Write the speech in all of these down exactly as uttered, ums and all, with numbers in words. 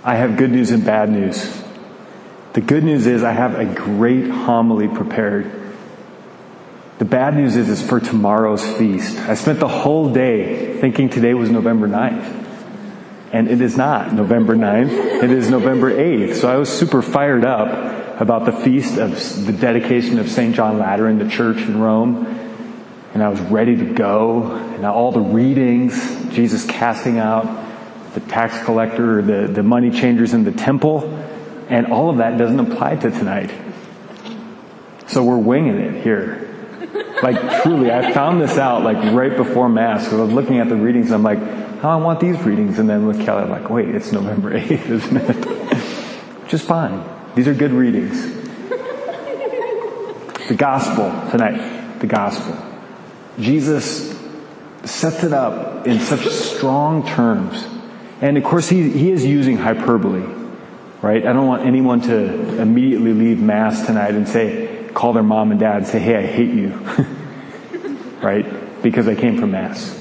I have good news and bad news. The good news is I have a great homily prepared. The bad news is it's for tomorrow's feast. I spent the whole day thinking today was November ninth. And it is not November ninth. It is November eighth. So I was super fired up about the feast of the dedication of Saint John Lateran, the church in Rome. And I was ready to go. And all the readings, Jesus casting out the tax collector, the, the money changers in the temple. And all of that doesn't apply to tonight. So we're winging it here. Like, truly, I found this out, like, right before Mass. Because I was looking at the readings, and I'm like, oh, I want these readings. And then with Kelly, I'm like, wait, it's November eighth, isn't it? Which is fine. These are good readings. The gospel tonight. The gospel. Jesus sets it up in such strong terms. And, of course, he, he is using hyperbole. Right? I don't want anyone to immediately leave Mass tonight and say, call their mom and dad and say, hey, I hate you. Right? Because I came from Mass.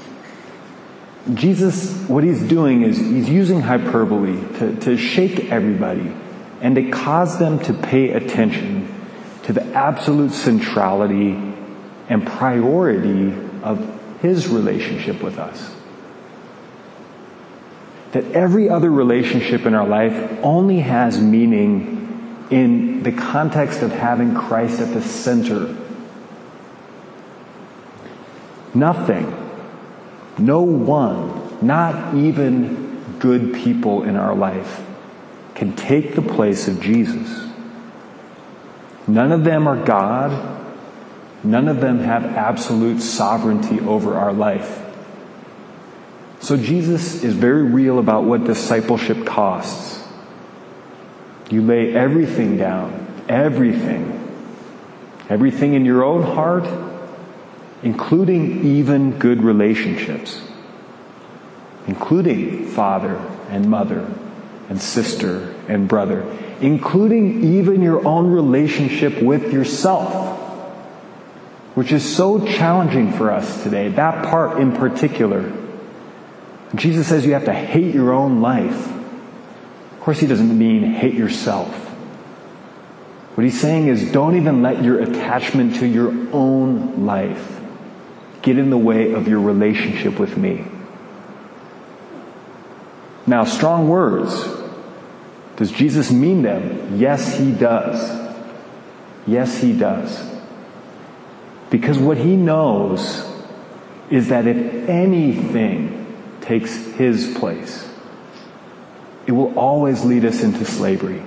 Jesus, what he's doing is he's using hyperbole to, to shake everybody and to cause them to pay attention to the absolute centrality and priority of his relationship with us. That every other relationship in our life only has meaning in the context of having Christ at the center. Nothing, no one, not even good people in our life can take the place of Jesus. None of them are God. None of them have absolute sovereignty over our life. So Jesus is very real about what discipleship costs. You lay everything down, everything. Everything in your own heart, including even good relationships. Including father and mother and sister and brother. Including even your own relationship with yourself. Which is so challenging for us today, that part in particular. Jesus says you have to hate your own life. Of course, he doesn't mean hate yourself. What he's saying is don't even let your attachment to your own life get in the way of your relationship with me. Now, strong words. Does Jesus mean them? Yes, he does. Yes, he does. Because what he knows is that if anything takes his place, it will always lead us into slavery.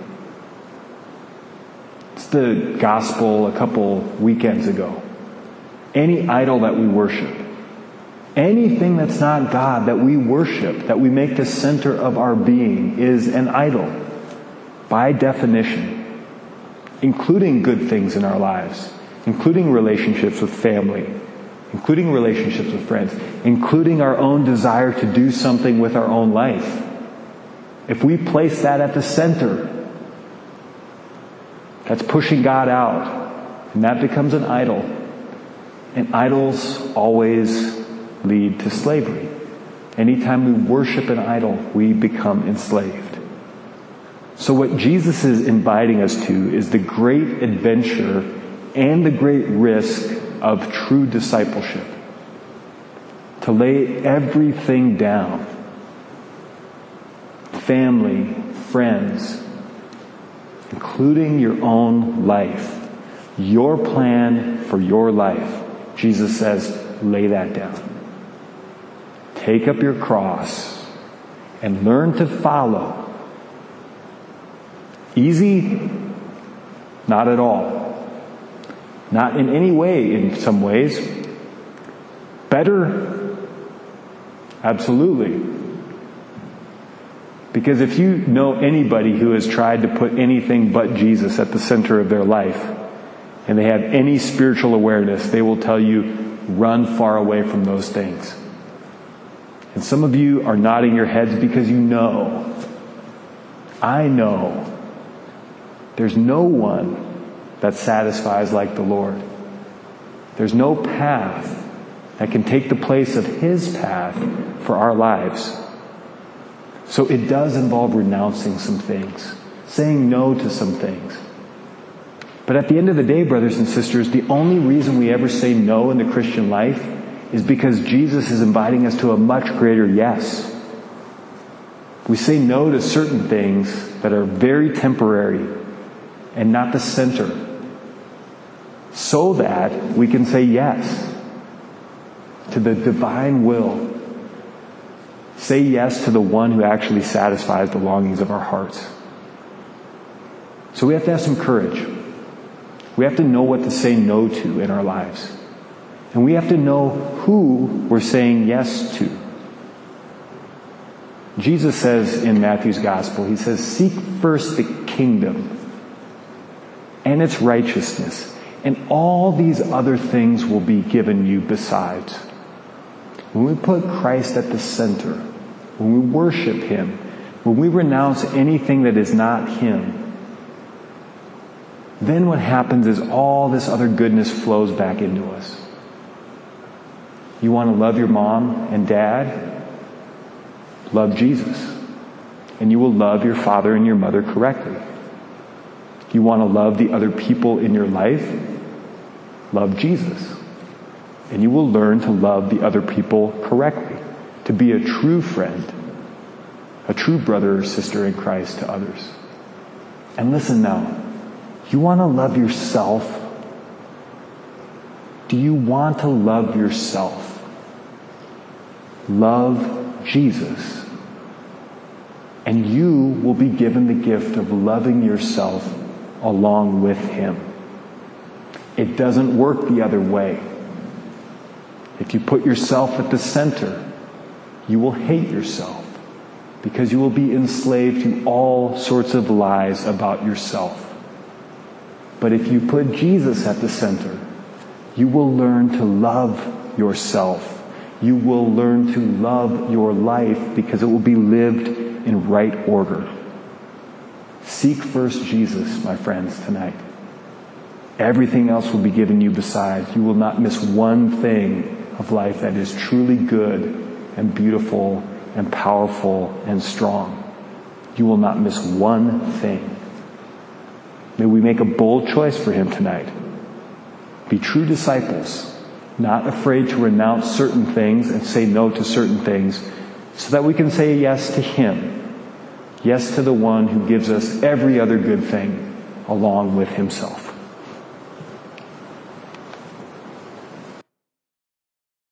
It's the gospel a couple weekends ago. Any idol that we worship, anything that's not God that we worship, that we make the center of our being, is an idol. By definition. Including good things in our lives. Including relationships with family. Including relationships with friends. Including our own desire to do something with our own life. If we place that at the center, that's pushing God out. And that becomes an idol. And idols always lead to slavery. Anytime we worship an idol, we become enslaved. So what Jesus is inviting us to is the great adventure and the great risk of true discipleship. To lay everything down. Family, friends, including your own life. Your plan for your life. Jesus says, lay that down. Take up your cross and learn to follow. Easy? Not at all. Not in any way in some ways. Better? Absolutely. Because if you know anybody who has tried to put anything but Jesus at the center of their life, and they have any spiritual awareness, they will tell you, run far away from those things. And some of you are nodding your heads because you know. I know. There's no one that satisfies like the Lord. There's no path that can take the place of his path for our lives. So it does involve renouncing some things, saying no to some things. But at the end of the day, brothers and sisters, the only reason we ever say no in the Christian life is because Jesus is inviting us to a much greater yes. We say no to certain things that are very temporary and not the center, so that we can say yes to the divine will. Say yes to the one who actually satisfies the longings of our hearts. So we have to have some courage. We have to know what to say no to in our lives. And we have to know who we're saying yes to. Jesus says in Matthew's Gospel, He says, seek first the kingdom and its righteousness, and all these other things will be given you besides. When we put Christ at the center, when we worship Him, when we renounce anything that is not Him, then what happens is all this other goodness flows back into us. You want to love your mom and dad? Love Jesus. And you will love your father and your mother correctly. You want to love the other people in your life? Love Jesus. And you will learn to love the other people correctly. To be a true friend. A true brother or sister in Christ to others. And listen now. You want to love yourself? Do you want to love yourself? Love Jesus. And you will be given the gift of loving yourself along with Him. It doesn't work the other way. If you put yourself at the center, you will hate yourself because you will be enslaved to all sorts of lies about yourself. But if you put Jesus at the center, you will learn to love yourself. You will learn to love your life because it will be lived in right order. Seek first Jesus, my friends, tonight. Everything else will be given you besides. You will not miss one thing of life that is truly good and beautiful and powerful and strong. You will not miss one thing. May we make a bold choice for Him tonight. Be true disciples, not afraid to renounce certain things and say no to certain things, so that we can say yes to Him, yes to the one who gives us every other good thing along with Himself.